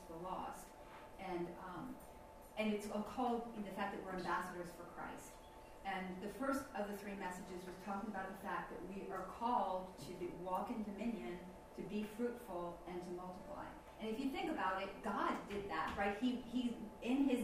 the lost. And it's called the fact that we're ambassadors for Christ. And the first of the three messages was talking about the fact that we are called to walk in dominion, to be fruitful, and to multiply. And if you think about it, God did that, right? He in his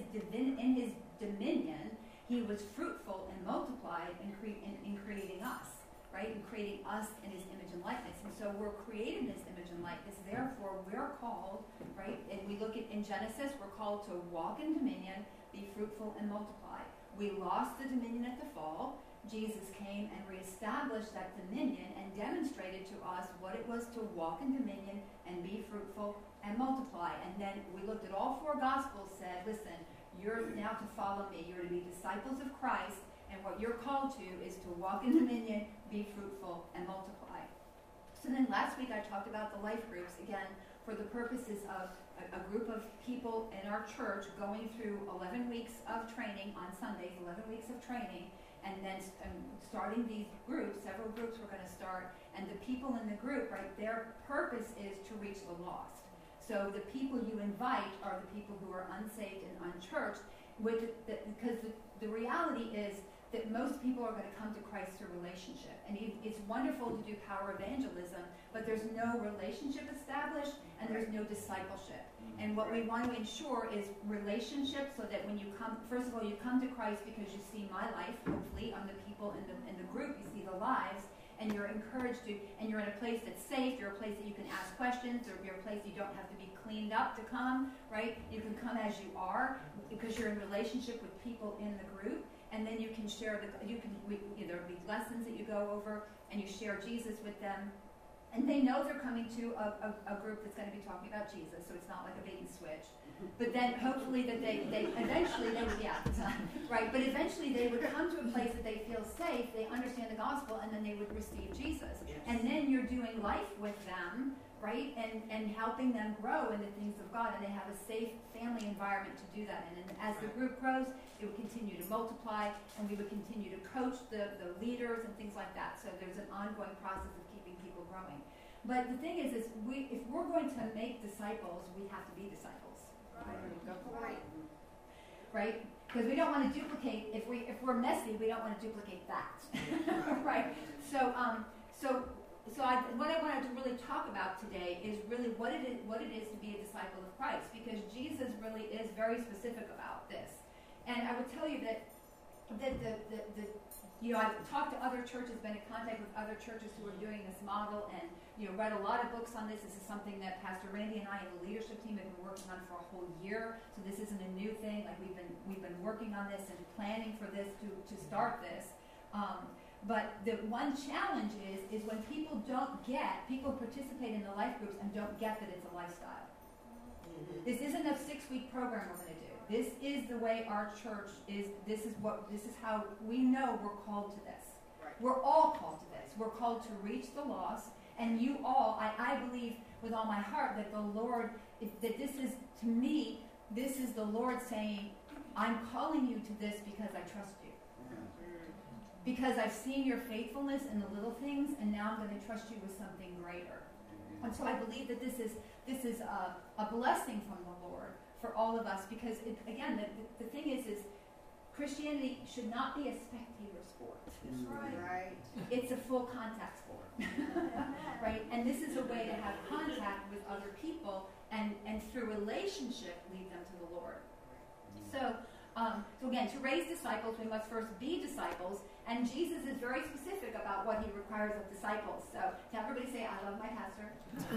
dominion, he was fruitful and multiplied in creating us, right? In creating us in his image and likeness. And so we're created in his image and likeness. Therefore, we're called, right? And we look at in Genesis, we're called to walk in dominion, be fruitful, and multiply. We lost the dominion at the fall. Jesus came and reestablished that dominion and demonstrated to us what it was to walk in dominion and be fruitful and multiply. And then we looked at all four Gospels, said, listen, you're now to follow me. You're to be disciples of Christ, and what you're called to is to walk in dominion, be fruitful, and multiply. So then last week I talked about the life groups, again, for the purposes of a group of people in our church going through 11 weeks of training on Sundays, 11 weeks of training, and then starting these groups. Several groups we're going to start, and the people in the group, right, their purpose is to reach the lost. So the people you invite are the people who are unsaved and unchurched, because the reality is that most people are going to come to Christ through relationship. And it's wonderful to do power evangelism, but there's no relationship established and there's no discipleship. And what we want to ensure is relationship, so that when you come, first of all, you come to Christ because you see my life, hopefully, on the people in the group, you see the lives, and you're encouraged to, and you're in a place that's safe, you're a place that you can ask questions, or you're a place you don't have to be cleaned up to come, right? You can come as you are because you're in relationship with people in the group, and then you can share there'll be lessons that you go over, and you share Jesus with them. And they know they're coming to a group that's going to be talking about Jesus, so it's not like a bait and switch. But then hopefully that they eventually they would, right? But eventually they would come to a place that they feel safe, they understand the gospel, and then they would receive Jesus. Yes. And then you're doing life with them, right? And helping them grow in the things of God, and they have a safe family environment to do that in. And as the group grows, it would continue to multiply, and we would continue to coach the leaders and things like that. So there's an ongoing process of keeping people growing. But the thing is if we're going to make disciples, we have to be disciples. Right? Because we don't want to duplicate. If we're messy, we don't want to duplicate that. Right? So what I wanted to really talk about today is really what it is to be a disciple of Christ, because Jesus really is very specific about this. And I would tell you that I've talked to other churches, been in contact with other churches who are doing this model, and read a lot of books on this. This is something that Pastor Randy and I and the leadership team have been working on for a whole year. So this isn't a new thing. Like we've been working on this and planning for this to start this. But the one challenge is when people participate in the life groups and don't get that it's a lifestyle. Mm-hmm. This isn't a 6-week program we're going to do. This is the way our church is. This is how we know we're called to this. Right. We're all called to this. We're called to reach the lost. And you all, I believe with all my heart that the Lord, that this is, to me, this is the Lord saying, I'm calling you to this because I trust you. Because I've seen your faithfulness in the little things, and now I'm going to trust you with something greater. And so I believe that this is a blessing from the Lord for all of us, because, again, the thing is Christianity should not be a spectator sport. That's right. It's a full contact sport. Right? And this is a way to have contact with other people and through relationship lead them to the Lord. So again, to raise disciples, we must first be disciples, and Jesus is very specific about what he requires of disciples. So can everybody say, I love my pastor?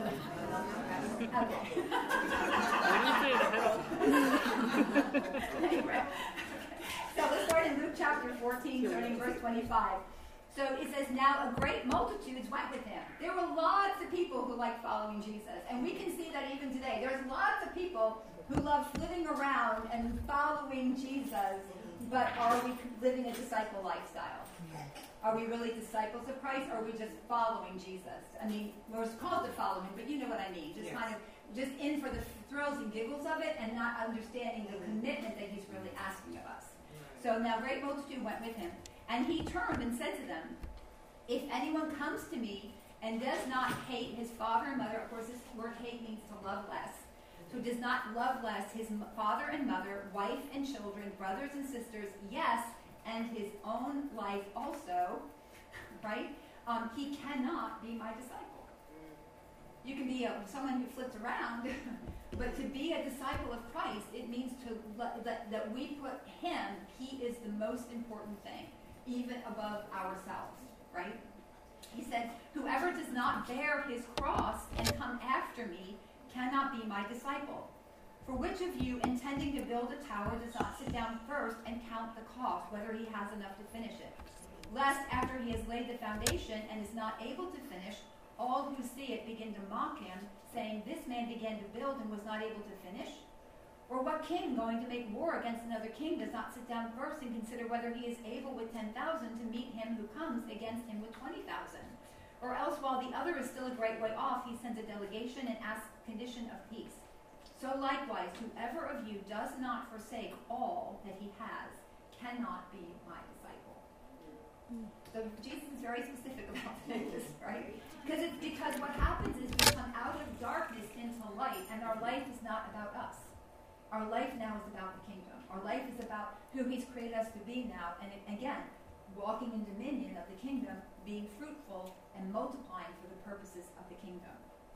Okay. So let's start in Luke chapter 14, starting verse 25. So it says, now a great multitudes went with him. There were lots of people who liked following Jesus. And we can see that even today. There's lots of people who love flitting around and following Jesus. But are we living a disciple lifestyle? Are we really disciples of Christ, or are we just following Jesus? I mean, we're called to follow him, but you know what I mean. Just in for the thrills and giggles of it, and not understanding the commitment that he's really asking of us. So now great multitude went with him. And he turned and said to them, if anyone comes to me and does not hate his father and mother, of course this word hate means to love less, who does not love less his father and mother, wife and children, brothers and sisters, yes, and his own life also, right? He cannot be my disciple. You can be someone who flips around, but to be a disciple of Christ, it means that we put him, he is the most important thing, even above ourselves, right? He said, whoever does not bear his cross and come after me cannot be my disciple. For which of you, intending to build a tower, does not sit down first and count the cost, whether he has enough to finish it? Lest, after he has laid the foundation and is not able to finish, all who see it begin to mock him, saying, this man began to build and was not able to finish? Or what king, going to make war against another king, does not sit down first and consider whether he is able with 10,000 to meet him who comes against him with 20,000? Or else, while the other is still a great way off, he sends a delegation and asks condition of peace. So likewise, whoever of you does not forsake all that he has cannot be my disciple. So Jesus is very specific about this, right? Because what happens is we come out of darkness into light, and our life is not about us. Our life now is about the kingdom. Our life is about who he's created us to be now, and again, walking in dominion of the kingdom, being fruitful and multiplying for the purposes of the kingdom.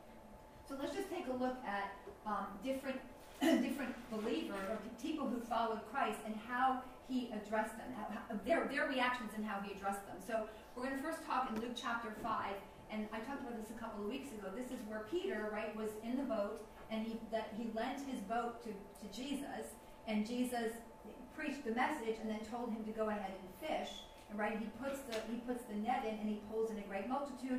So let's just take a look at different believers or people who followed Christ and how he addressed them, their reactions and how he addressed them. So we're going to first talk in Luke chapter 5, and I talked about this a couple of weeks ago. This is where Peter, right, was in the boat, and he lent his boat to Jesus, and Jesus preached the message and then told him to go ahead and fish. And right, he puts the net in and he pulls in a great multitude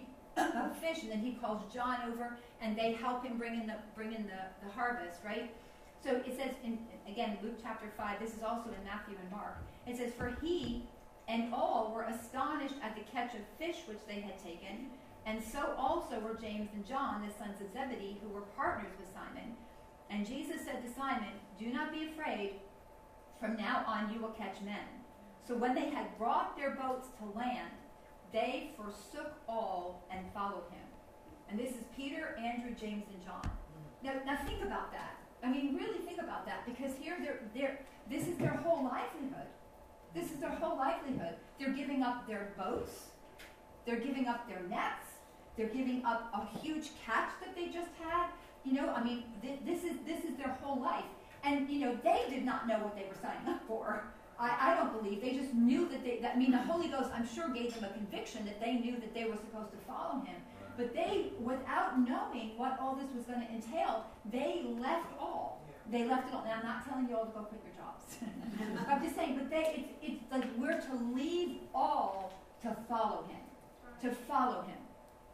of fish, and then he calls John over, and they help him bring in the harvest, right? So it says again, Luke chapter 5. This is also in Matthew and Mark. It says, for he and all were astonished at the catch of fish which they had taken, and so also were James and John, the sons of Zebedee, who were partners with Simon. And Jesus said to Simon, do not be afraid. From now on you will catch men. So when they had brought their boats to land, they forsook all and followed him. And this is Peter, Andrew, James, and John. Now think about that. I mean, really think about that, because here this is their whole livelihood. This is their whole livelihood. They're giving up their boats. They're giving up their nets. They're giving up a huge catch that they just had. I mean, this is their whole life. And, they did not know what they were signing up for. I don't believe. They just knew the Holy Ghost, I'm sure, gave them a conviction that they knew that they were supposed to follow him. But they, without knowing what all this was going to entail, they left all. They left it all. Now, I'm not telling you all to go quit your jobs. I'm just saying, but it's like we're to leave all to follow him. To follow him.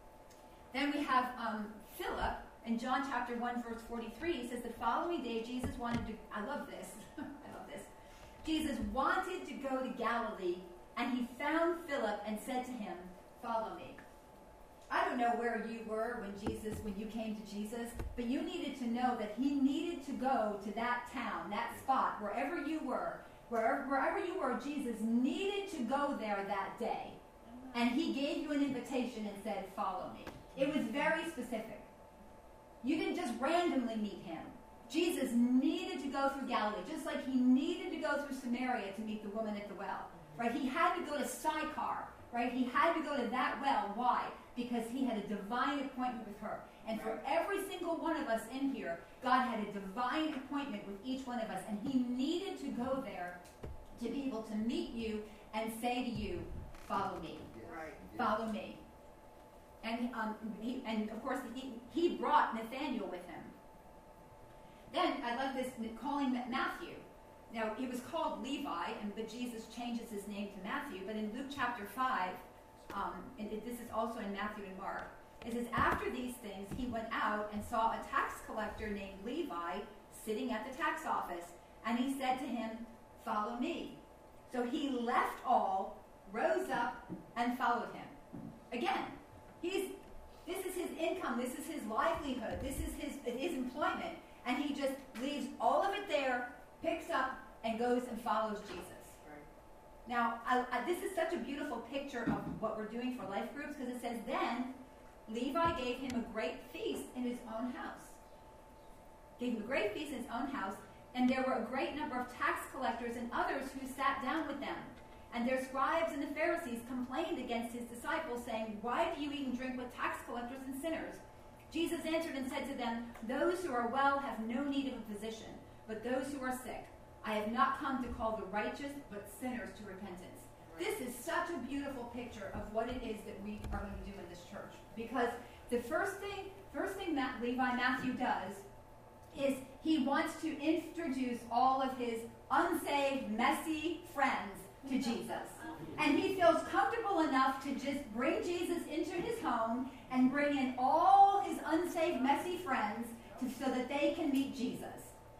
Then we have Philip. In John chapter 1, verse 43, he says, the following day, Jesus wanted to, I love this. Jesus wanted to go to Galilee, and he found Philip and said to him, follow me. I don't know where you were when you came to Jesus, but you needed to know that he needed to go to that town, that spot, wherever you were, Jesus needed to go there that day. And he gave you an invitation and said, follow me. It was very specific. You didn't just randomly meet him. Jesus needed to go through Galilee, just like he needed to go through Samaria to meet the woman at the well. Right? He had to go to Sychar. Right? He had to go to that well. Why? Because he had a divine appointment with her. And for every single one of us in here, God had a divine appointment with each one of us. And he needed to go there to be able to meet you and say to you, follow me. Right. Follow me. And of course, he brought Nathanael with him. Then, I love this, calling Matthew. Now, he was called Levi, but Jesus changes his name to Matthew. But in Luke chapter 5, this is also in Matthew and Mark, it says, after these things, he went out and saw a tax collector named Levi sitting at the tax office. And he said to him, follow me. So he left all, rose up, and followed him. Again, this is his income, this is his livelihood, this is his employment. And he just leaves all of it there, picks up, and goes and follows Jesus. Right. Now, this is such a beautiful picture of what we're doing for life groups, because it says, then Levi gave him a great feast in his own house. gave him a great feast in his own house, and there were a great number of tax collectors and others who sat down with them. And their scribes and the Pharisees complained against his disciples, saying, "Why do you eat and drink with tax collectors and sinners?" Jesus answered and said to them, "Those who are well have no need of a physician, but those who are sick. I have not come to call the righteous, but sinners to repentance." This is such a beautiful picture of what it is that we are going to do in this church. Because the first thing that Levi Matthew does is he wants to introduce all of his unsaved, messy friends to Jesus. And he feels comfortable enough to just bring Jesus into his home and bring in all his unsaved, messy friends so that they can meet Jesus.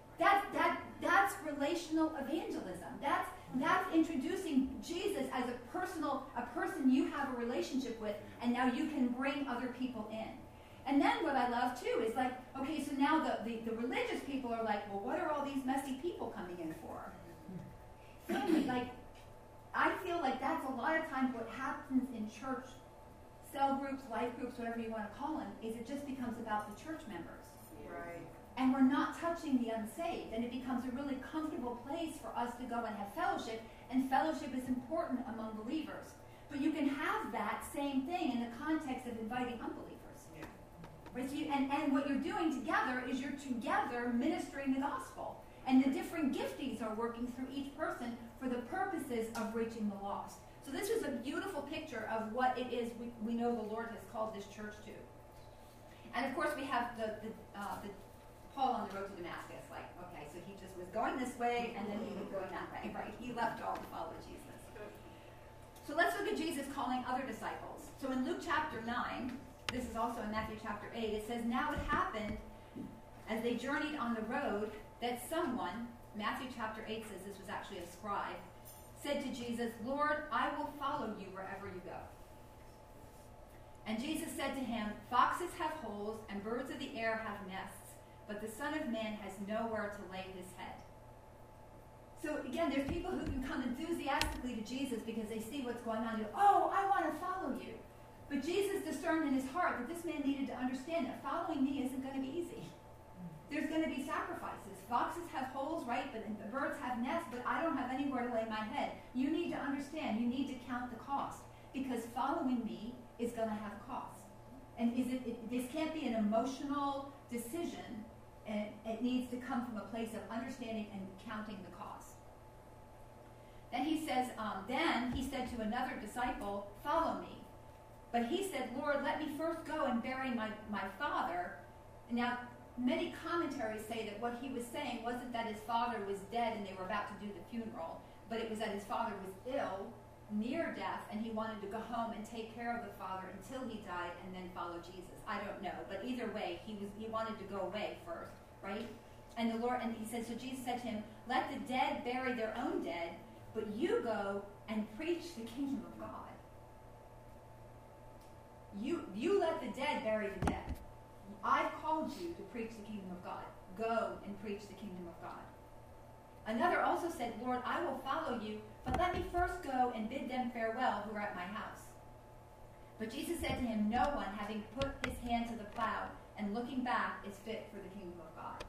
That's relational evangelism. That's introducing Jesus as a person you have a relationship with, and now you can bring other people in. And then what I love too is like, okay, so now the religious people are like, well, what are all these messy people coming in for? Family, like, I feel like that's a lot of times what happens in church, cell groups, life groups, whatever you want to call them, is it just becomes about the church members. Right. And we're not touching the unsaved, and it becomes a really comfortable place for us to go and have fellowship, and fellowship is important among believers. But you can have that same thing in the context of inviting unbelievers. Yeah. Right? So and what you're doing together is you're together ministering the gospel. And the different giftings are working through each person for the purposes of reaching the lost. So this is a beautiful picture of what it is we know the Lord has called this church to. And of course we have the Paul on the road to Damascus. Like, okay, so he just was going this way and then he was going that way, right? He left all to follow Jesus. So let's look at Jesus calling other disciples. So in Luke chapter 9, this is also in Matthew chapter 8, it says, "Now it happened as they journeyed on the road that someone," Matthew chapter 8 says this was actually a scribe, "said to Jesus, 'Lord, I will follow you wherever you go.' And Jesus said to him, 'Foxes have holes and birds of the air have nests, but the Son of Man has nowhere to lay his head.'" So again, there's people who can come enthusiastically to Jesus because they see what's going on. They go, "Oh, I want to follow you." But Jesus discerned in his heart that this man needed to understand that following me isn't going to be easy. There's going to be sacrifices. Foxes have holes, right? But the birds have nests, but I don't have anywhere to lay my head. You need to understand. You need to count the cost, because following me is going to have a cost. And this can't be an emotional decision. And it needs to come from a place of understanding and counting the cost. Then he says, then he said to another disciple, "Follow me." But he said, "Lord, let me first go and bury my father." Now, many commentaries say that what he was saying wasn't that his father was dead and they were about to do the funeral, but it was that his father was ill, near death, and he wanted to go home and take care of the father until he died and then follow Jesus. I don't know, but either way, he wanted to go away first, right? And he said, so Jesus said to him, "Let the dead bury their own dead, but you go and preach the kingdom of God." You let the dead bury the dead. I've called you to preach the kingdom of God. Go and preach the kingdom of God. Another also said, "Lord, I will follow you, but let me first go and bid them farewell who are at my house." But Jesus said to him, "No one, having put his hand to the plow and looking back, is fit for the kingdom of God."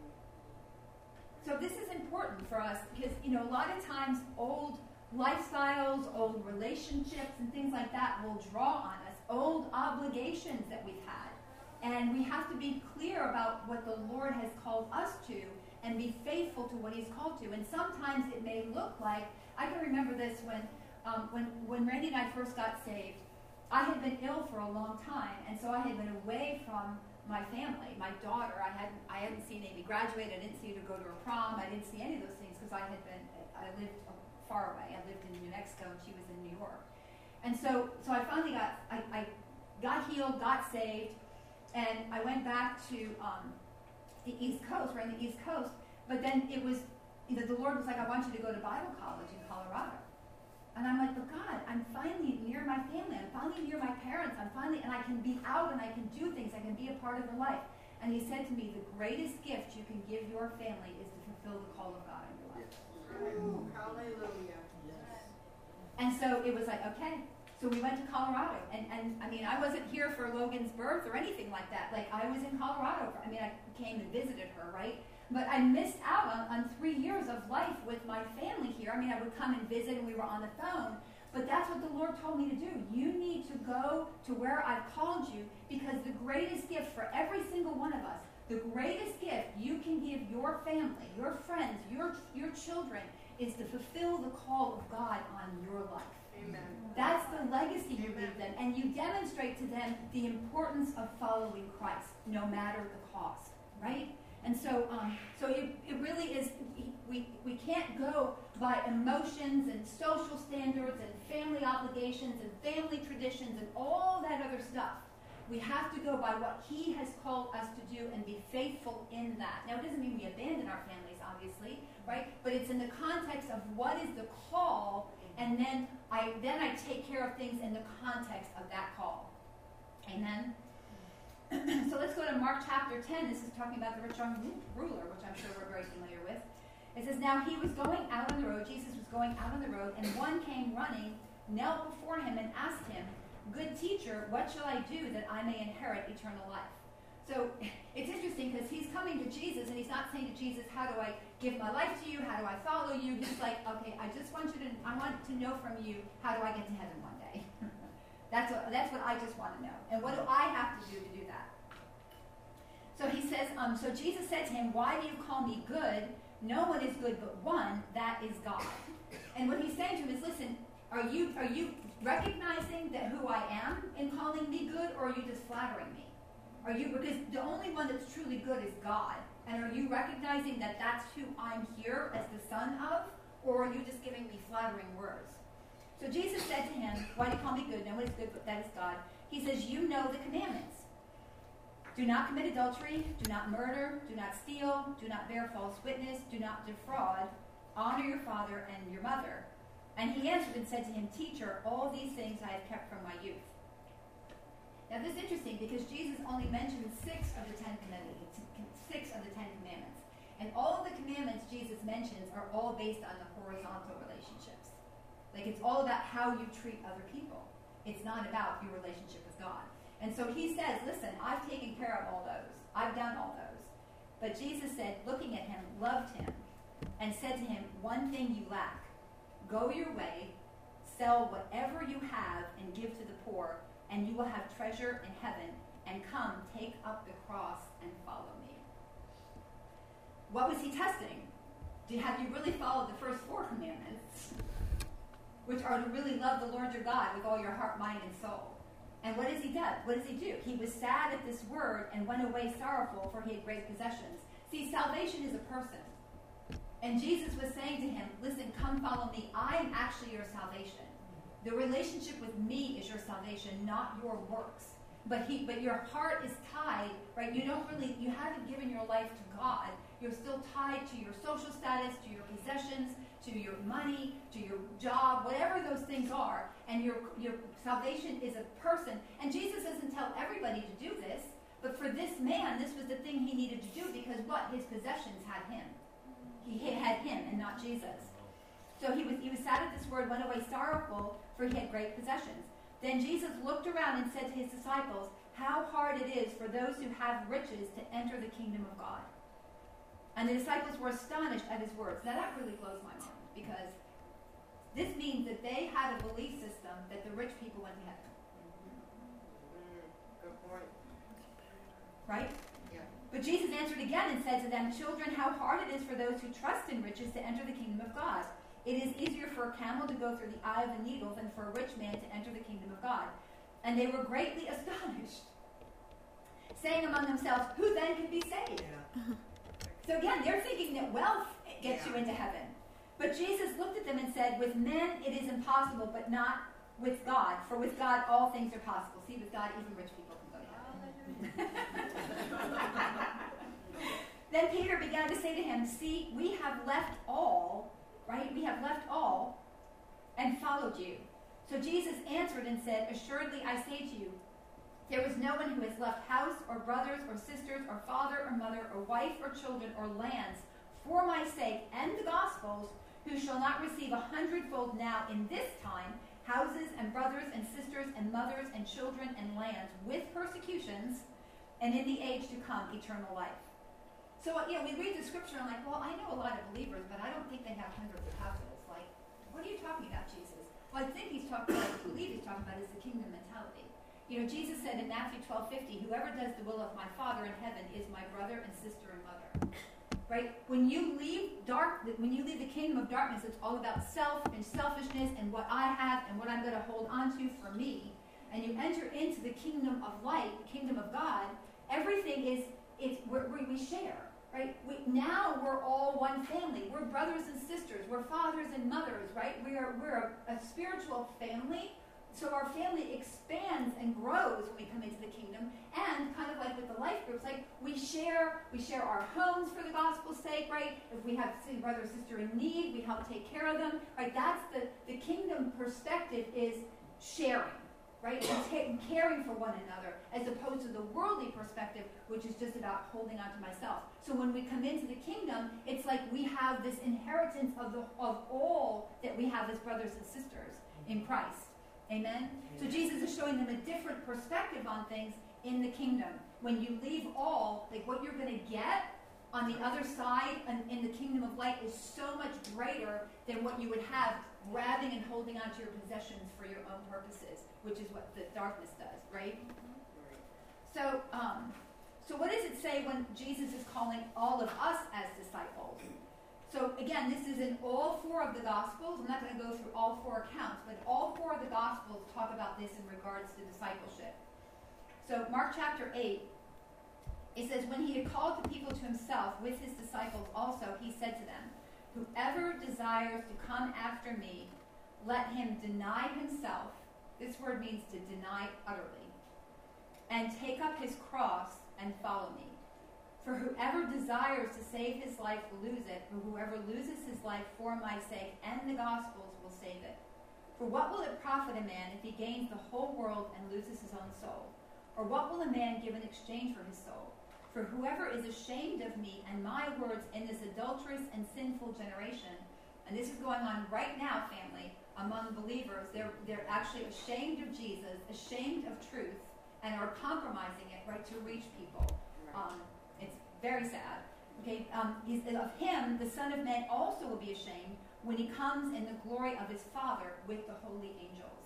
So this is important for us because, a lot of times old lifestyles, old relationships, and things like that will draw on us, old obligations that we've had. And we have to be clear about what the Lord has called us to and be faithful to what he's called to. And sometimes it may look like, I can remember this when Randy and I first got saved. I had been ill for a long time, and so I had been away from my family, my daughter. I hadn't seen Amy graduate. I didn't see her go to her prom. I didn't see any of those things because I lived far away. I lived in New Mexico, and she was in New York. And so I finally I got healed, got saved, and I went back to the East Coast, right in the East Coast. But then it was, the Lord was like, "I want you to go to Bible college in Colorado." And I'm like, "But God, I'm finally near my family. I'm finally near my parents. And I can be out and I can do things. I can be a part of their life." And he said to me, "The greatest gift you can give your family is to fulfill the call of God in your life." Hallelujah. And so it was like, okay, So we went to Colorado, and I mean, I wasn't here for Logan's birth or anything like that. Like, I was in Colorado. I came and visited her, right? But I missed out on 3 years of life with my family here. I mean, I would come and visit, and we were on the phone. But that's what the Lord told me to do. You need to go to where I've called you, because the greatest gift for every single one of us, the greatest gift you can give your family, your friends, your children, is to fulfill the call of God on your life. Amen. That's the legacy you leave them. And you demonstrate to them the importance of following Christ, no matter the cost, right? And so it really is, we can't go by emotions and social standards and family obligations and family traditions and all that other stuff. We have to go by what He has called us to do and be faithful in that. Now, it doesn't mean we abandon our families, obviously, right? But it's in the context of what is the call, and then I take care of things in the context of that call. Amen? So let's go to Mark chapter 10. This is talking about the rich young ruler, which I'm sure we're very familiar with. It says, now he was going out on the road, Jesus was going out on the road, and one came running, knelt before him, and asked him, good teacher, what shall I do that I may inherit eternal life? So it's interesting because he's coming to Jesus, and he's not saying to Jesus, how do I give my life to you? How do I follow you? He's like, okay, I want to know from you, how do I get to heaven one day? That's what I just want to know. And what do I have to do that? So he says, so Jesus said to him, why do you call me good? No one is good but one, that is God. And what he's saying to him is, listen, are you recognizing that who I am in calling me good, or are you just flattering me? Because the only one that's truly good is God. And are you recognizing that that's who I'm here as the son of? Or are you just giving me flattering words? So Jesus said to him, why do you call me good? No one is good but that is God. He says, you know the commandments. Do not commit adultery, do not murder, do not steal, do not bear false witness, do not defraud, honor your father and your mother. And he answered and said to him, teacher, all these things I have kept from my youth. Now this is interesting because Jesus only mentioned 6 of the 10 commandments. And all of the commandments Jesus mentions are all based on the horizontal relationships. Like, it's all about how you treat other people. It's not about your relationship with God. And so he says, listen, I've taken care of all those. I've done all those. But Jesus said, looking at him, loved him, and said to him, one thing you lack. Go your way, sell whatever you have, and give to the poor, and you will have treasure in heaven. And come, take up the cross and follow me. What was he testing? Have you really followed the first 4 commandments, which are to really love the Lord your God with all your heart, mind, and soul? And what does he do? What does he do? He was sad at this word and went away sorrowful, for he had great possessions. See, salvation is a person. And Jesus was saying to him, listen, come follow me. I am actually your salvation. The relationship with me is your salvation, not your works. But your heart is tied, right? You haven't given your life to God. You're still tied to your social status, to your possessions, to your money, to your job, whatever those things are. And your salvation is a person. And Jesus doesn't tell everybody to do this, but for this man, this was the thing he needed to do, because what? His possessions had him. He had him and not Jesus. So he was sad at this word, went away sorrowful, for he had great possessions. Then Jesus looked around and said to his disciples, how hard it is for those who have riches to enter the kingdom of God. And the disciples were astonished at his words. Now that really blows my mind, because this means that they had a belief system that the rich people went to heaven. Good point. Right? Yeah. But Jesus answered again and said to them, children, how hard it is for those who trust in riches to enter the kingdom of God. It is easier for a camel to go through the eye of a needle than for a rich man to enter the kingdom of God. And they were greatly astonished, saying among themselves, who then can be saved? Yeah. So again, they're thinking that wealth gets you into heaven. But Jesus looked at them and said, with men it is impossible, but not with God. For with God all things are possible. See, with God even rich people can go to heaven. Then Peter began to say to him, see, we have left all, right? We have left all and followed you. So Jesus answered and said, assuredly I say to you, there is no one who has left house or brothers or sisters or father or mother or wife or children or lands for my sake and the gospel's, who shall not receive 100-fold now in this time houses and brothers and sisters and mothers and children and lands with persecutions, and in the age to come, eternal life. So, we read the scripture and I'm like, well, I know a lot of believers, but I don't think they have hundreds of houses. Like, what are you talking about, Jesus? Well, I think he's talking about, I believe he's talking about is the kingdom mentality. Jesus said in Matthew 12:50, whoever does the will of my Father in heaven is my brother and sister and mother. Right? When you leave the kingdom of darkness, it's all about self and selfishness and what I have and what I'm going to hold on to for me. And you enter into the kingdom of light, the kingdom of God, everything is we share. Right? Now we're all one family. We're brothers and sisters. We're fathers and mothers. Right? We're a spiritual family. So our family expands and grows when we come into the kingdom. And kind of like with the life groups, like we share our homes for the gospel's sake, right? If we have a brother or sister in need, we help take care of them, right? That's the kingdom perspective is sharing, right? And caring for one another, as opposed to the worldly perspective, which is just about holding on to myself. So when we come into the kingdom, it's like we have this inheritance of all that we have as brothers and sisters in Christ. Amen? So Jesus is showing them a different perspective on things in the kingdom. When you leave all, like what you're going to get on the other side and in the kingdom of light is so much greater than what you would have grabbing and holding onto your possessions for your own purposes, which is what the darkness does, right? So what does it say when Jesus is calling all of us as disciples? So again, this is in all four of the Gospels. I'm not going to go through all four accounts, but all four of the Gospels talk about this in regards to discipleship. So Mark chapter 8, it says, when he had called the people to himself with his disciples also, he said to them, whoever desires to come after me, let him deny himself. This word means to deny utterly. And take up his cross and follow me. For whoever desires to save his life will lose it, but whoever loses his life for my sake and the gospel's will save it. For what will it profit a man if he gains the whole world and loses his own soul? Or what will a man give in exchange for his soul? For whoever is ashamed of me and my words in this adulterous and sinful generation, and this is going on right now, family, among believers, they're actually ashamed of Jesus, ashamed of truth, and are compromising it, right, to reach people. It's very sad. Okay, of him, the Son of Man also will be ashamed when he comes in the glory of his Father with the holy angels.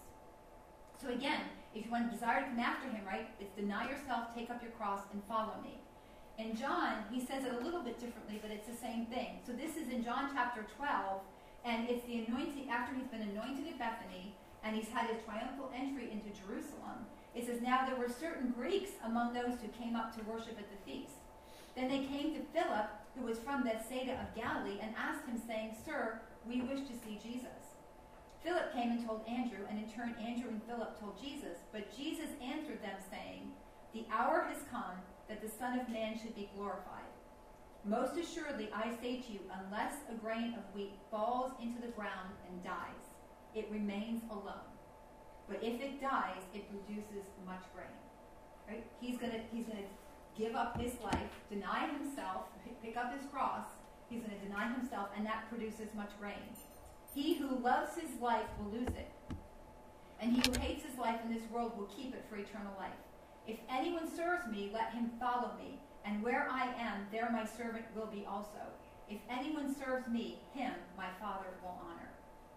So again, if you want to desire to come after him, right, it's deny yourself, take up your cross, and follow me. In John, he says it a little bit differently, but it's the same thing. So this is in John chapter 12, and it's the anointing, after he's been anointed at Bethany, and he's had his triumphal entry into Jerusalem. It says, now there were certain Greeks among those who came up to worship at the feast. Then they came to Philip, who was from Bethsaida of Galilee, and asked him, saying, Sir, we wish to see Jesus. Philip came and told Andrew, and in turn Andrew and Philip told Jesus. But Jesus answered them, saying, the hour has come that the Son of Man should be glorified. Most assuredly, I say to you, unless a grain of wheat falls into the ground and dies, it remains alone. But if it dies, it produces much grain. Right? He's gonna give up his life, deny himself, pick up his cross. He's going to deny himself, and that produces much grain. He who loves his life will lose it, and he who hates his life in this world will keep it for eternal life. If anyone serves me, let him follow me, and where I am, there my servant will be also. If anyone serves me, him my Father will honor.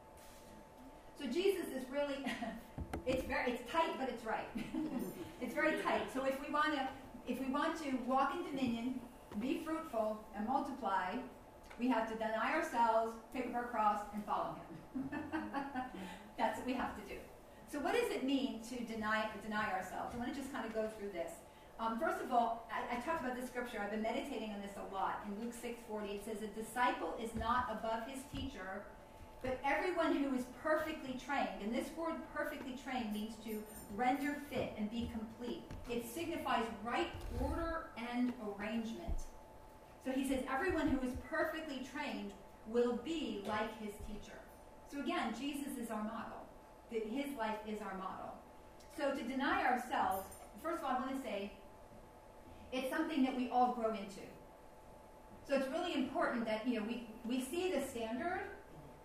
So Jesus is really, it's tight, but it's right. It's very tight. So if we want to walk in dominion, be fruitful, and multiply, we have to deny ourselves, pick up our cross, and follow him. That's what we have to do. So what does it mean to deny ourselves? I want to just kind of go through this. First of all, I talked about this scripture. I've been meditating on this a lot. In Luke 6:40, it says, a disciple is not above his teacher, but everyone who is perfectly trained. And this word perfectly trained means to render fit and be complete. It signifies right order and arrangement. So he says everyone who is perfectly trained will be like his teacher. So again, Jesus is our model. His life is our model. So to deny ourselves, first of all, I want to say it's something that we all grow into. So it's really important that we see the standard,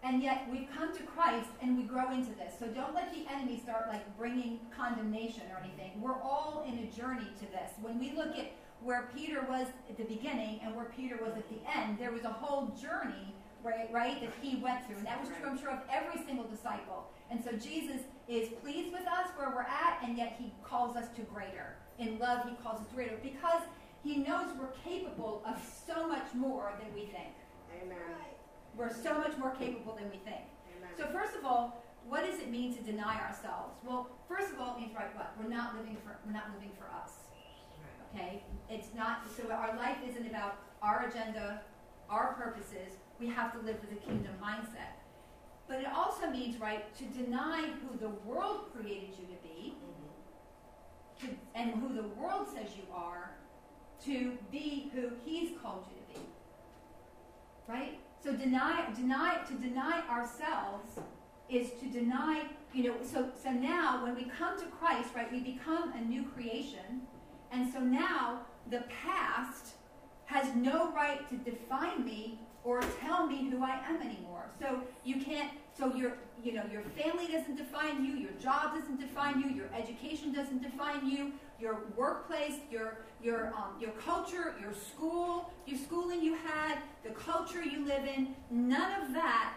and yet we've come to Christ and we grow into this. So don't let the enemy start like bringing condemnation or anything. We're all in a journey to this. When we look at where Peter was at the beginning and where Peter was at the end, there was a whole journey, right, that he went through. And that was true, I'm sure, of every single disciple. And so Jesus is pleased with us where we're at, and yet he calls us to greater. In love, he calls us to greater because he knows we're capable of so much more than we think. Amen. We're so much more capable than we think. Amen. So first of all, what does it mean to deny ourselves? Well, first of all, it means what? We're not living for us. Okay? It's not, so our life isn't about our agenda, our purposes. We have to live with a kingdom mindset. But it also means, to deny who the world created you to be, and who the world says you are, to be who he's called you to be. Right? So to deny ourselves is to deny, so now when we come to Christ, we become a new creation. And so now the past has no right to define me or tell me who I am anymore. So you can't, so your family doesn't define you, your job doesn't define you, your education doesn't define you, your workplace, your culture, your school, your schooling you had, the culture you live in, none of that,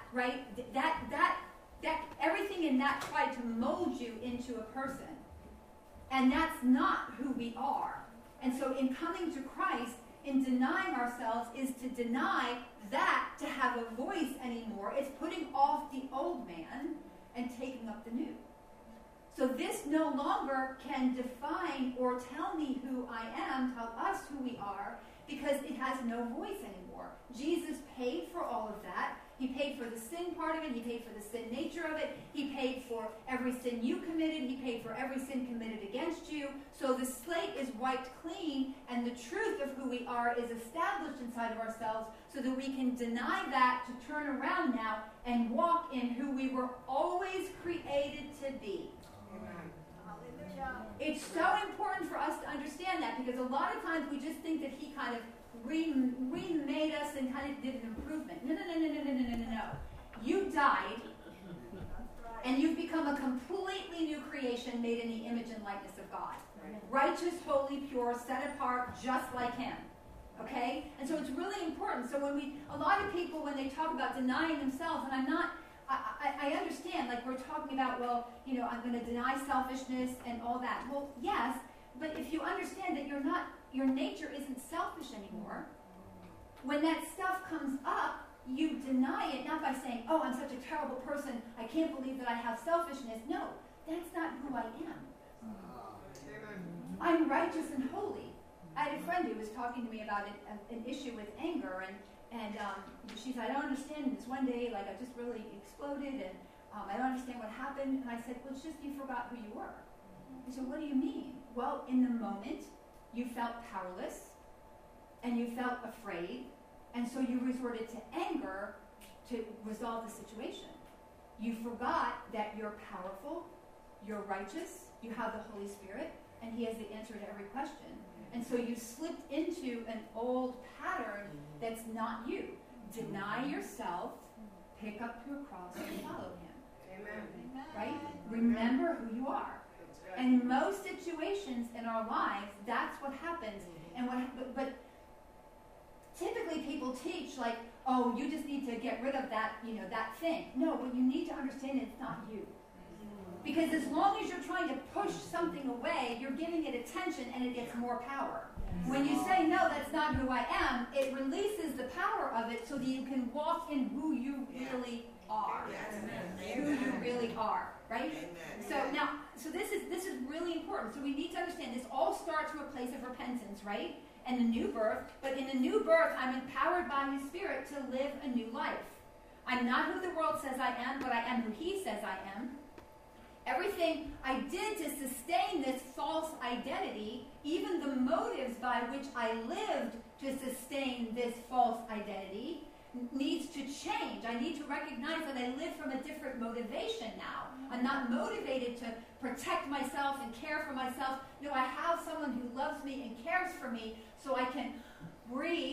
that everything in that tried to mold you into a person. And that's not who we are. And so in coming to Christ, in denying ourselves, is to deny that to have a voice anymore. It's putting off the old man and taking up the new. So this no longer can define or tell me who I am, tell us who we are, because it has no voice anymore. Jesus paid for all of that. He paid for the sin part of it. He paid for the sin nature of it. He paid for every sin you committed. He paid for every sin committed against you. So the slate is wiped clean, and the truth of who we are is established inside of ourselves so that we can deny that to turn around now and walk in who we were always created to be. Amen. It's so important for us to understand that, because a lot of times we just think that he kind of remade us and kind of did an improvement. No. You died, and you've become a completely new creation made in the image and likeness of God. Righteous, holy, pure, set apart, just like him. Okay? And so it's really important. So a lot of people, when they talk about denying themselves, and I understand, we're talking about, I'm going to deny selfishness and all that. Well, yes, but if you understand that your nature isn't selfish anymore, when that stuff comes up, you deny it, not by saying, oh, I'm such a terrible person, I can't believe that I have selfishness. No, that's not who I am. I'm righteous and holy. I had a friend who was talking to me about an issue with anger, and she said, I don't understand this. One day, I just really exploded, and I don't understand what happened. And I said, well, it's just you forgot who you were. He said, what do you mean? Well, in the moment, you felt powerless, and you felt afraid, and so you resorted to anger to resolve the situation. You forgot that you're powerful, you're righteous, you have the Holy Spirit, and he has the answer to every question. And so you slipped into an old pattern that's not you. Deny yourself, pick up your cross, and follow him. Amen. Right? Remember who you are. And in most situations in our lives, that's what happens. And but typically people teach oh, you just need to get rid of that, that thing. No, what you need to understand is it's not you. Because as long as you're trying to push something away, you're giving it attention and it gets more power. When you say, no, that's not who I am, it releases the power of it so that you can walk in who you really are. Who you really are, right? So this is really important. So we need to understand this all starts from a place of repentance, right? And the new birth. But in the new birth, I'm empowered by his Spirit to live a new life. I'm not who the world says I am, but I am who he says I am. Everything I did to sustain this false identity, even the motives by which I lived to sustain this false identity, needs to change. I need to recognize that I live from a different motivation now. I'm not motivated to protect myself and care for myself. No, I have someone who loves me and cares for me, so I can breathe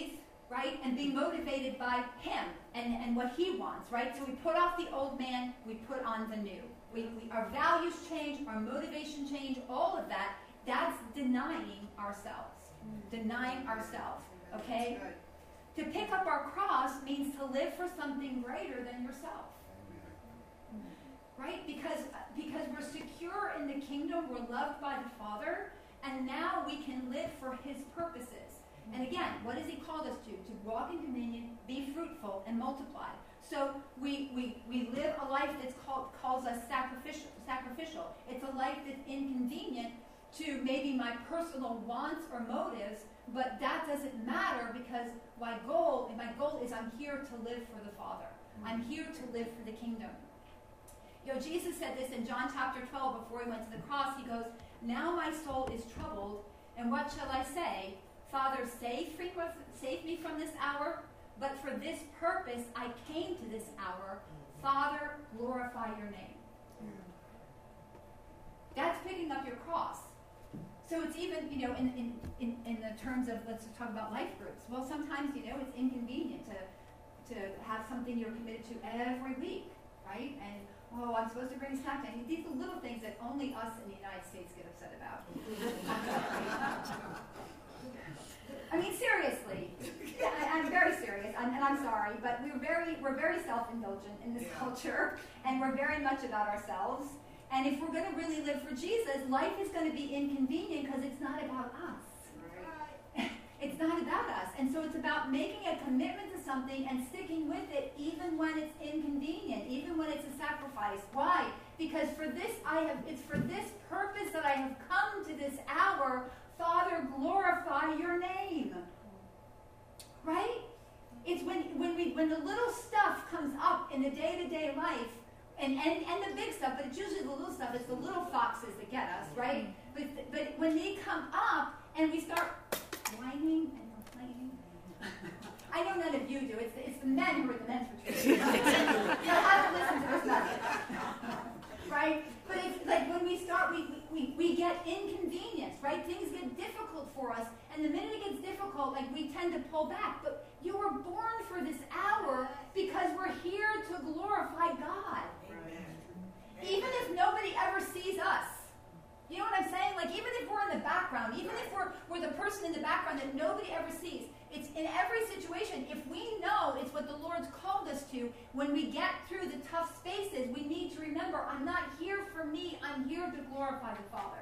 right? And be motivated by him and what he wants, right? So we put off the old man, we put on the new. Our values change, our motivation change, all of that. That's denying ourselves. Denying ourselves, okay? To pick up our cross means to live for something greater than yourself. Right? Because we're secure in the kingdom, we're loved by the Father, and now we can live for his purposes. And again, what has he called us to? To walk in dominion, be fruitful, and multiply. So we live a life that's calls us sacrificial. It's a life that's inconvenient to maybe my personal wants or motives, but that doesn't matter because my goal is I'm here to live for the Father. I'm here to live for the kingdom. You know, Jesus said this in John chapter 12 before he went to the cross. He goes, "Now my soul is troubled, and what shall I say? Father, save me from this hour, but for this purpose I came to this hour. Father, glorify your name." That's picking up your cross. So it's even, you know, in the terms of, let's talk about life groups. Well, sometimes, you know, it's inconvenient to have something you're committed to every week, right? And, oh, I'm supposed to bring a snack. And these are little things that only us in the United States get upset about. I mean, seriously. I'm very serious, and I'm sorry, but we're very self-indulgent in this culture, and we're very much about ourselves. And if we're going to really live for Jesus, life is going to be inconvenient because it's not about us. Right. It's not about us. And so it's about making a commitment to something and sticking with it even when it's inconvenient, even when it's a sacrifice. Why? Because it's for this purpose that I have come to this hour. Father, glorify your name. Right? It's when the little stuff comes up in the day-to-day life, and the big stuff, but it's usually the little stuff. It's the little foxes that get us, right? But when they come up and we start whining and complaining, I know none of you do. It's the men who are the men's retreat. You'll have to listen to this message, right? But it's like when we start, we get inconvenienced, right? Things get difficult for us, and the minute it gets difficult, like we tend to pull back. But you were born for this hour because we're here to glorify God. Even if nobody ever sees us. You know what I'm saying? Like, even if we're in the background, even if we're the person in the background that nobody ever sees, it's in every situation, if we know it's what the Lord's called us to, when we get through the tough spaces, we need to remember, I'm not here for me, I'm here to glorify the Father.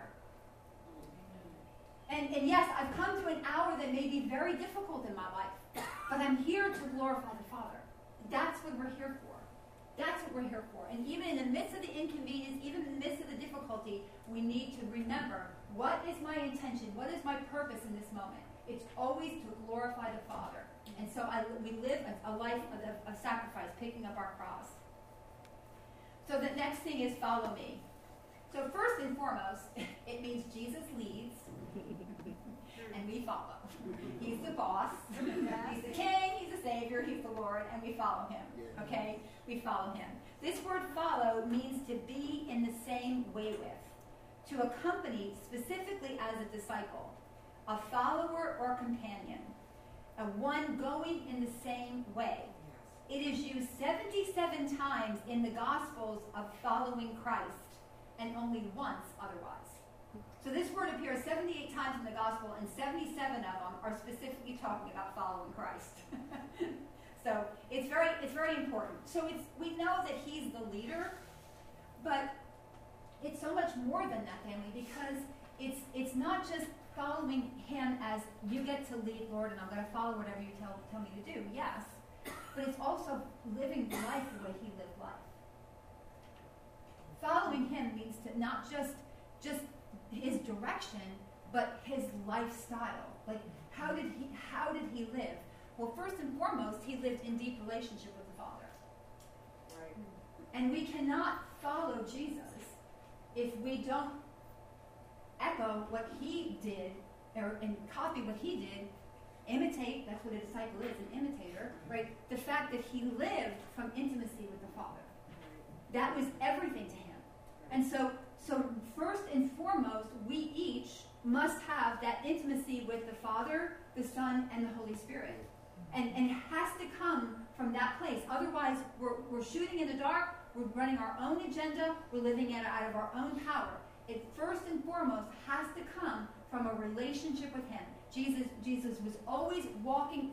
And yes, I've come to an hour that may be very difficult in my life, but I'm here to glorify the Father. That's what we're here for. That's what we're here for. And even in the midst of the inconvenience, even in the midst of the difficulty, we need to remember, what is my intention? What is my purpose in this moment? It's always to glorify the Father. And so we live a life of sacrifice, picking up our cross. So the next thing is follow me. So first and foremost, it means Jesus leads and we follow. He's the boss. He's the king. He's the savior. He's the Lord. And we follow him. Okay? We follow him. This word follow means to be in the same way with, to accompany specifically as a disciple, a follower or companion, a one going in the same way. It is used 77 times in the Gospels of following Christ and only once otherwise. So this word appears 78 times in the Gospel, and 77 of them are specifically talking about following Christ. So it's very important. So we know that he's the leader, but it's so much more than that, family, because it's not just following him as you get to lead, Lord, and I'm going to follow whatever you tell me to do. Yes, but it's also living life the way he lived life. Following him means to not just his direction, but his lifestyle. Like, how did he live? Well, first and foremost, he lived in deep relationship with the Father. Right. And we cannot follow Jesus if we don't echo what he did, and copy what he did, imitate. That's what a disciple is, an imitator, right? The fact that he lived from intimacy with the Father. That was everything to him. And so first and foremost, we each must have that intimacy with the Father, the Son, and the Holy Spirit. And it has to come from that place. Otherwise, we're shooting in the dark, we're running our own agenda, we're living out of our own power. It first and foremost has to come from a relationship with him. Jesus was always walking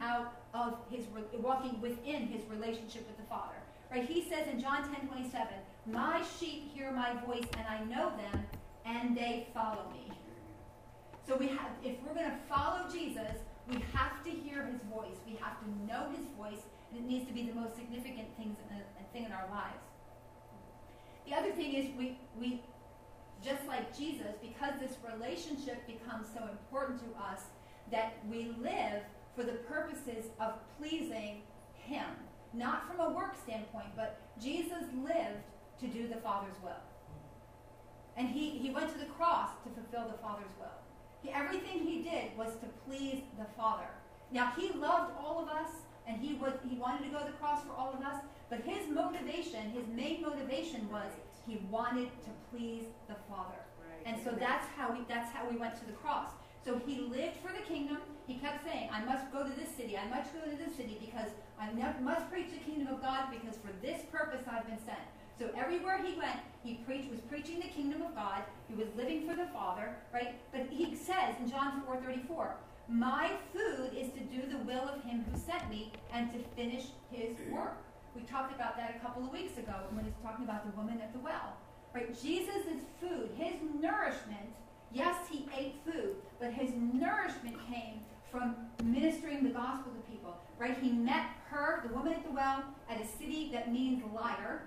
within his relationship with the Father. Right? He says in John 10:27, my sheep hear my voice, and I know them, and they follow me. So if we're going to follow Jesus, we have to hear his voice. We have to know his voice, and it needs to be the most significant thing in our lives. The other thing is we just like Jesus, because this relationship becomes so important to us, that we live for the purposes of pleasing him. Not from a work standpoint, but Jesus lived to do the Father's will. And he went to the cross to fulfill the Father's will. Everything he did was to please the Father. Now, he loved all of us, and he wanted to go to the cross for all of us, but his main motivation was he wanted to please the Father. Right. And so that's how we went to the cross. So he lived for the kingdom. He kept saying, I must go to this city. I must go to this city because I must preach the kingdom of God, because for this purpose I've been sent. So everywhere he went, he was preaching the kingdom of God. He was living for the Father, right? But he says in John 4:34, my food is to do the will of him who sent me and to finish his work. We talked about that a couple of weeks ago when he was talking about the woman at the well. Right? Jesus' food, his nourishment, yes, he ate food, but his nourishment came from ministering the gospel to people. Right? He met her, the woman at the well, at a city that means liar.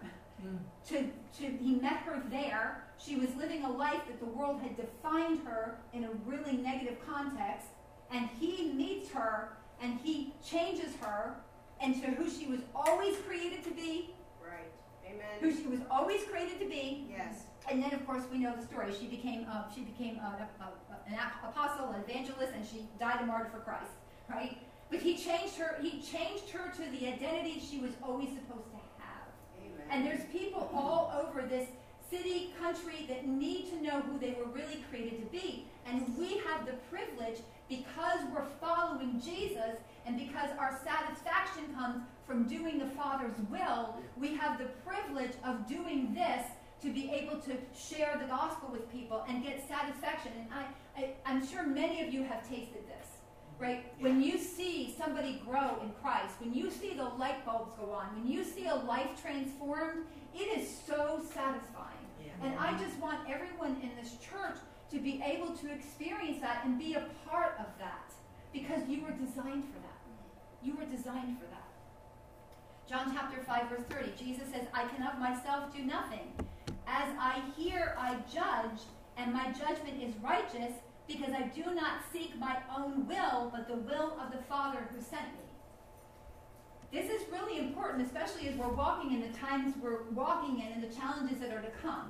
He met her there. She was living a life that the world had defined her in a really negative context. And he meets her, and he changes her into who she was always created to be. Right. Amen. Who she was always created to be. Yes. And then, of course, we know the story. She became an apostle, an evangelist, and she died a martyr for Christ. Right? But he changed her. He changed her to the identity she was always supposed to have. Amen. And there's people all over this city, country that need to know who they were really created to be. And we have the privilege, because we're following Jesus and because our satisfaction comes from doing the Father's will, we have the privilege of doing this to be able to share the gospel with people and get satisfaction. And I'm sure many of you have tasted this, right? When you see somebody grow in Christ, when you see the light bulbs go on, when you see a life transformed, it is so satisfying. And I just want everyone in this church to be able to experience that and be a part of that, because you were designed for that. You were designed for that. John chapter 5, verse 30, Jesus says, I can of myself do nothing. As I hear, I judge, and my judgment is righteous, because I do not seek my own will, but the will of the Father who sent me. This is really important, especially as we're walking in the times we're walking in and the challenges that are to come.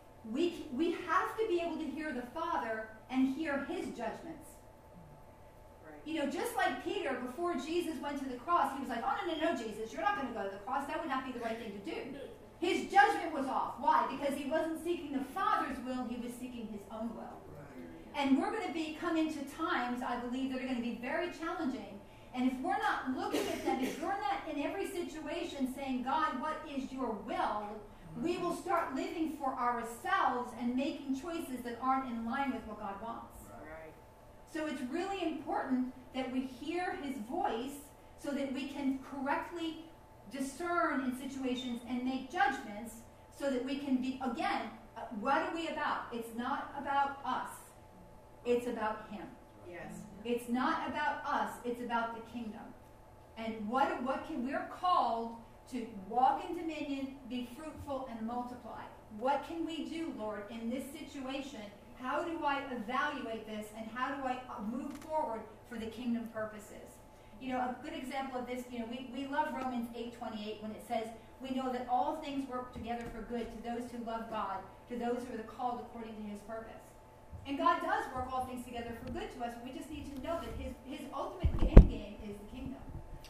We have to be able to hear the Father and hear his judgments. Right. You know, just like Peter, before Jesus went to the cross, he was like, oh, no, Jesus, you're not going to go to the cross. That would not be the right thing to do. His judgment was off. Why? Because he wasn't seeking the Father's will, he was seeking his own will. Right. And we're going to come into times, I believe, that are going to be very challenging. And if we're not looking at them, if you're not in every situation saying, God, what is your will? We will start living for ourselves and making choices that aren't in line with what God wants. Right. So it's really important that we hear his voice so that we can correctly discern in situations and make judgments so that we can be, again, what are we about? It's not about us. It's about him. Yes. It's not about us. It's about the kingdom. And we're called to walk in dominion, be fruitful, and multiply. What can we do, Lord, in this situation? How do I evaluate this, and how do I move forward for the kingdom purposes? You know, a good example of this, you know, we love Romans 8:28 when it says, we know that all things work together for good to those who love God, to those who are called according to his purpose. And God does work all things together for good to us. We just need to know that his ultimate end game is the kingdom.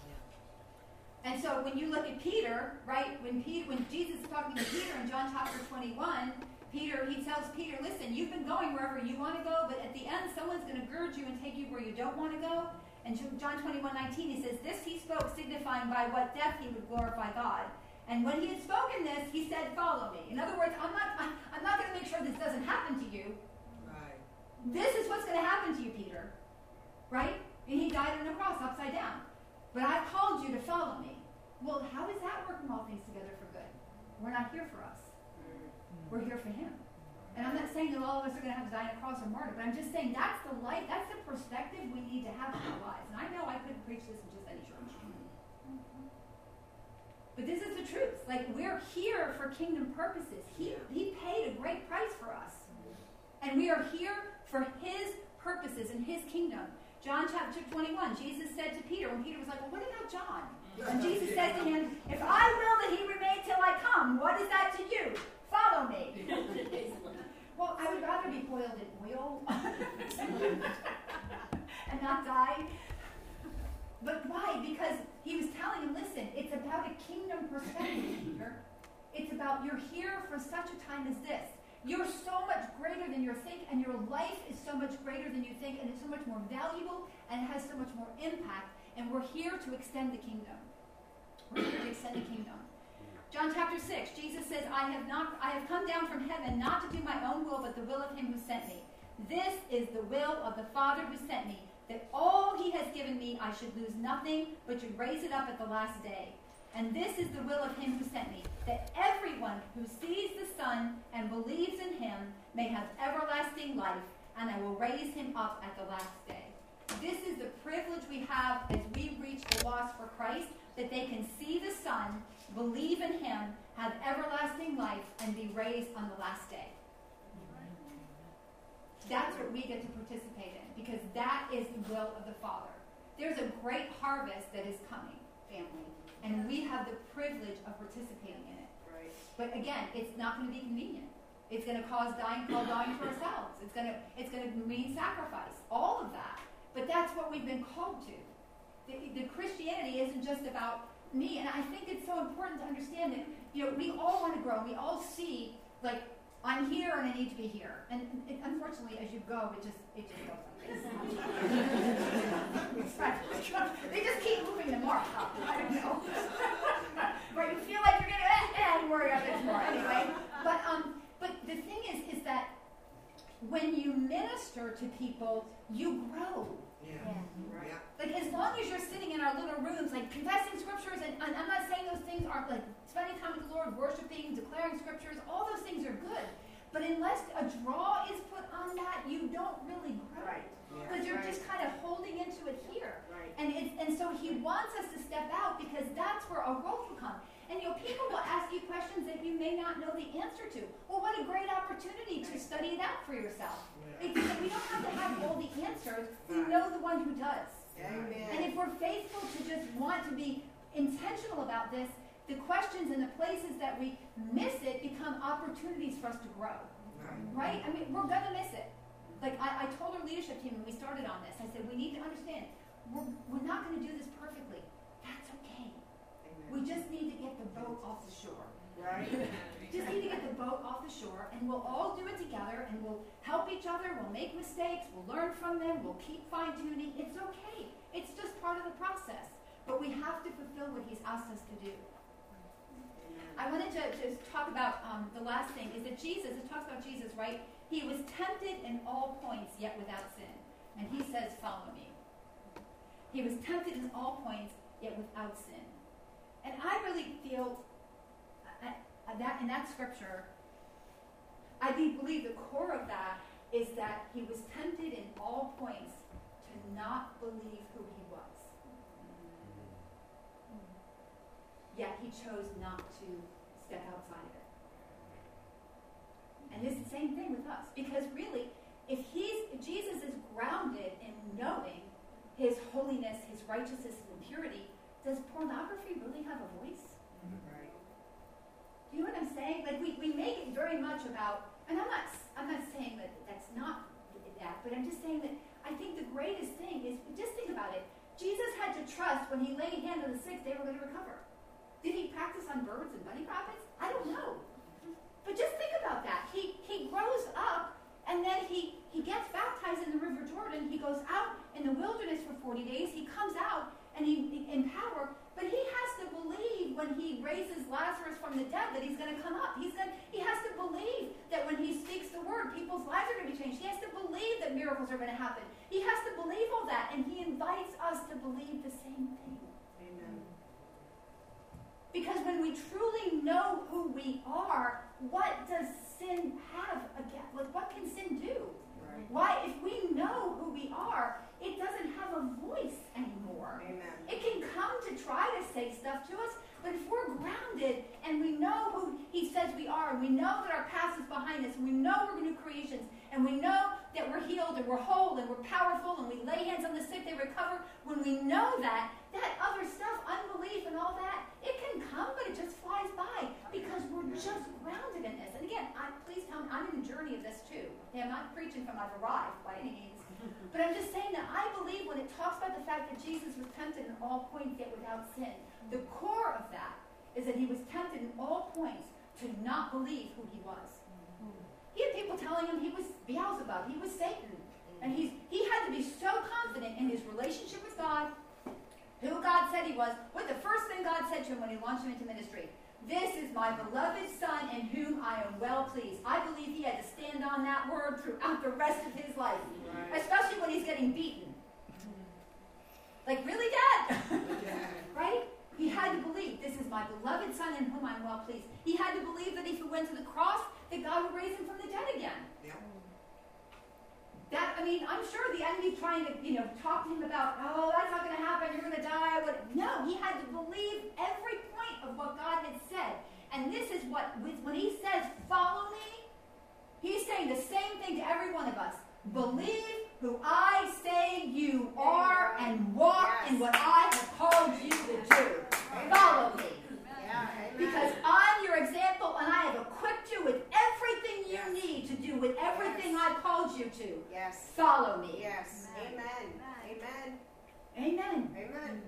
And so when you look at Peter, right, when Jesus is talking to Peter in John chapter 21, he tells Peter, listen, you've been going wherever you want to go, but at the end, someone's going to gird you and take you where you don't want to go. And John 21:19, he says, this he spoke, signifying by what death he would glorify God. And when he had spoken this, he said, follow me. In other words, I'm not going to make sure this doesn't happen to you. Right. This is what's going to happen to you, Peter. Right? And he died on the cross upside down. But I've called you to follow me. Well, how is that working all things together for good? We're not here for us. We're here for him. And I'm not saying that all of us are going to have to die on a cross or martyr, but I'm just saying that's the life, that's the perspective we need to have in our lives. And I know I couldn't preach this in just any church. But this is the truth. Like, we're here for kingdom purposes. He paid a great price for us. And we are here for his purposes and his kingdom. John chapter 21, Jesus said to Peter, when Peter was like, well, what about John? And Jesus said to him, if I will that he remain till I come, what is that to you? Follow me. Well, I would rather be boiled in oil and not die. But why? Because he was telling him, listen, it's about a kingdom perspective, Peter. It's about you're here for such a time as this. You're so much greater than you think, and your life is so much greater than you think, and it's so much more valuable, and it has so much more impact. And we're here to extend the kingdom. We're here to extend the kingdom. John chapter 6, Jesus says, I have come down from heaven not to do my own will, but the will of him who sent me. This is the will of the Father who sent me, that all he has given me I should lose nothing, but should raise it up at the last day. And this is the will of him who sent me, that everyone who sees the Son and believes in him may have everlasting life, and I will raise him up at the last day. This is the privilege we have as we reach the lost for Christ, that they can see the Son, believe in him, have everlasting life, and be raised on the last day. That's what we get to participate in, because that is the will of the Father. There's a great harvest that is coming, family, and we have the privilege of participating in it. Right. But again, it's not going to be convenient. It's going to cause dying to ourselves. It's going to mean sacrifice, all of that. But that's what we've been called to. The Christianity isn't just about me, and I think it's so important to understand that we all want to grow. We all see, like, I'm here and I need to be here. And unfortunately, as you go, it just goes like this. They just keep moving the mark up. I don't know. Right? You feel like you're going to worry about this more anyway. But the thing is that when you minister to people, you grow. Yeah. Right. Like, as long as you're sitting in our little rooms, like, confessing scriptures, and I'm not saying those things aren't, like, spending time with the Lord, worshiping, declaring scriptures, all those things are good. But unless a draw is put on that, you don't really grow. Right. Because you're just kind of holding into it here. Right. And so he wants us to step out, because that's where our growth will come. And people will ask you questions that you may not know the answer to. Well, what a great opportunity to study it out for yourself. We don't have to have all the answers. We know the one who does. Amen. And if we're faithful to just want to be intentional about this, the questions and the places that we miss it become opportunities for us to grow. Right? I mean, we're going to miss it. Like, I told our leadership team when we started on this, I said, we need to understand, we're not going to do this perfectly. That's okay. Amen. We just need to get the boat off the shore. Right. Just need to get the boat off the shore, and we'll all do it together, and we'll help each other, we'll make mistakes, we'll learn from them, we'll keep fine-tuning. It's okay. It's just part of the process. But we have to fulfill what he's asked us to do. I wanted to just talk about the last thing, is that Jesus, it talks about Jesus, right? He was tempted in all points, yet without sin. And he says, follow me. He was tempted in all points, yet without sin. And I really feel that in that scripture, I believe the core of that is that he was tempted in all points to not believe who he was. Yet he chose not to step outside of it. And it's the same thing with us. Because really, if Jesus is grounded in knowing his holiness, his righteousness, and purity, does pornography really have a voice? Right. Do you know what I'm saying? Like, we make it very much about, and I'm not saying that that's not that, but I'm just saying that I think the greatest thing is, just think about it. Jesus had to trust when he laid hand on the sick, they were going to recover. Did he practice on birds and bunny rabbits? I don't know. But just think about that. He grows up, And then he gets baptized in the River Jordan. He goes out in the wilderness for 40 days. He comes out and he in power. But he has to believe when he raises Lazarus from the dead that he's going to come up. He has to believe that when he speaks the word, people's lives are going to be changed. He has to believe that miracles are going to happen. He has to believe all that. And he invites us to believe the same thing. Amen. Because when we truly know who we are, what does sin have again? Like, what can sin do? Right. Why, if we know who we are, it doesn't have a voice anymore. Amen. It can come to try to say stuff to us, but if we're grounded and we know who he says we are, and we know that our past is behind us, and we know we're new creations, and we know that we're healed and we're whole and we're powerful, and we lay hands on the sick, they recover, when we know that other stuff, unbelief and all that, it can come, but it just flies by because we're just grounded in this. And again, please tell me, I'm in the journey of this too. Okay, I'm not preaching from I've arrived by any means. But I'm just saying that I believe when it talks about the fact that Jesus was tempted in all points yet without sin, the core of that is that he was tempted in all points to not believe who he was. He had people telling him he was Beelzebub, he was Satan. And he had to be so confident in his relationship with God, who God said he was. What the first thing God said to him when he launched him into ministry? This is my beloved son in whom I am well pleased. I believe he had to stand on that word throughout the rest of his life. Right. Especially when he's getting beaten. Like, really, Dad? Right? He had to believe, this is my beloved son in whom I am well pleased. He had to believe that if he went to the cross, that God would raise him from the dead again. Yeah. I'm sure the enemy's trying to, talk to him about, oh, that's not going to happen, you're going to die. No, he had to believe every point of what God had said. And this is when he says, follow me, he's saying the same thing to every one of us. Believe who I say you are and walk in what I have called you to do. Follow me. Because I'm your example and I have equipped you with everything you need to do with everything I've called you to. Yes. Follow me. Yes. Amen. Amen. Amen. Amen.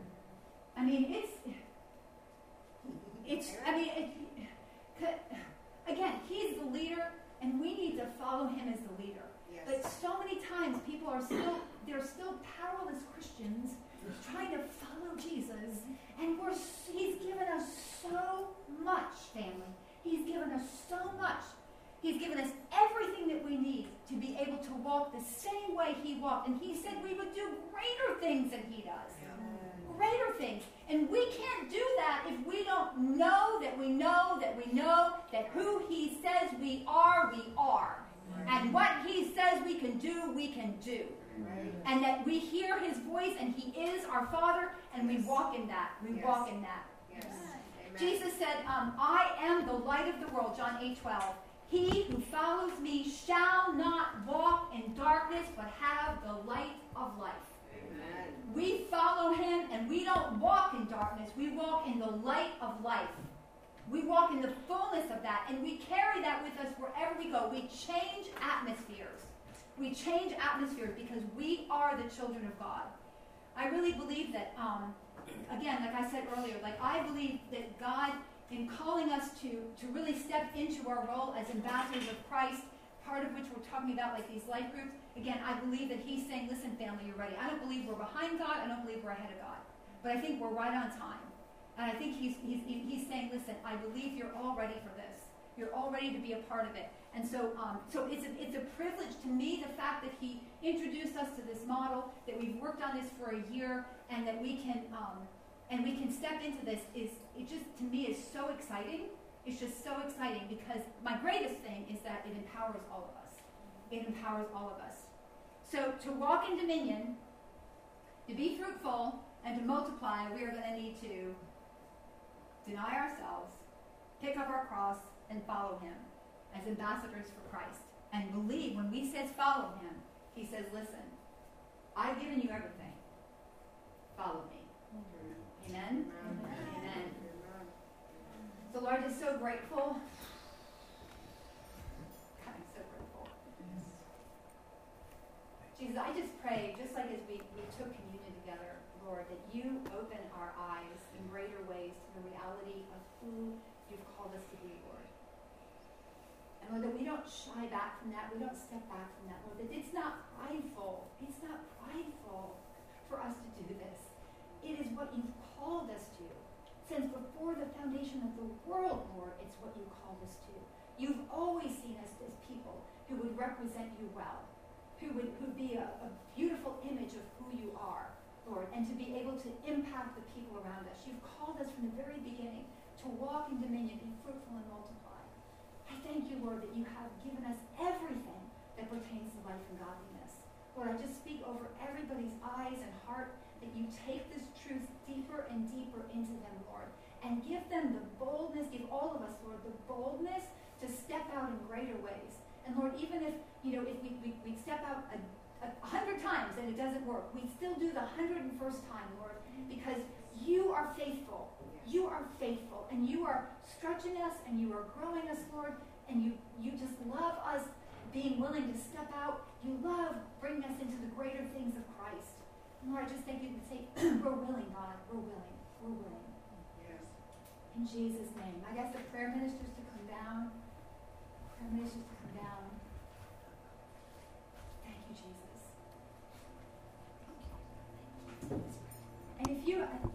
Again, he's the leader and we need to follow him as the leader. Yes. But so many times people are still powerless Christians trying to follow Jesus, and he's given us so much, family. He's given us so much. He's given us everything that we need to be able to walk the same way he walked. And he said we would do greater things than he does. Yeah. Greater things. And we can't do that if we don't know that we know that we know that who he says we are, we are. Right. And what he says we can do, we can do. Right. And that we hear his voice and he is our Father and we walk in that. We walk in that. Yes. Jesus said, I am the light of the world, John 8:12. He who follows me shall not walk in darkness but have the light of life. Amen. We follow him and we don't walk in darkness. We walk in the light of life. We walk in the fullness of that and we carry that with us wherever we go. We change atmospheres. We change atmospheres because we are the children of God. I really believe that, again, like I said earlier, I believe that God, in calling us to really step into our role as ambassadors of Christ, part of which we're talking about like these life groups, again, I believe that he's saying, listen, family, you're ready. I don't believe we're behind God. I don't believe we're ahead of God. But I think we're right on time. And I think he's saying, listen, I believe you're all ready for this. You're all ready to be a part of it. And so it's a privilege to me, the fact that he introduced us to this model, that we've worked on this for a year, and that we can step into this. It just, to me, is so exciting. It's just so exciting because my greatest thing is that it empowers all of us. It empowers all of us. So to walk in dominion, to be fruitful, and to multiply, we are going to need to deny ourselves, pick up our cross, and follow him as ambassadors for Christ. And believe when he says follow him, he says, listen, I've given you everything. Follow me. Amen? Amen. So Lord, is so grateful. God, I'm so grateful. Jesus, I just pray, just like as we took communion together, Lord, that you open our eyes in greater ways to the reality of who you've called us to be, Lord. And Lord, that we don't shy back from that. We don't step back from that, Lord. That it's not prideful. It's not prideful for us to do this. It is what you've called us to. Since before the foundation of the world, Lord, it's what you called us to. You've always seen us as people who would represent you well, who would be a beautiful image of who you are, Lord, and to be able to impact the people around us. You've called us from the very beginning to walk in dominion, be fruitful and multiply. I thank you, Lord, that you have given us everything that pertains to life and godliness. Lord, I just speak over everybody's eyes and heart that you take this truth deeper and deeper into them, Lord, and give them the boldness, give all of us, Lord, the boldness to step out in greater ways. And Lord, even if we step out 100 times and it doesn't work, we still do the 101st time, Lord, because you are faithful. You are faithful, and you are stretching us, and you are growing us, Lord, and you just love us being willing to step out. You love bringing us into the greater things of Christ. And Lord, I just thank you and say, we're willing, God. We're willing. We're willing. Yes. In Jesus' name. I guess the prayer ministers to come down. Prayer ministers to come down. Thank you, Jesus. And if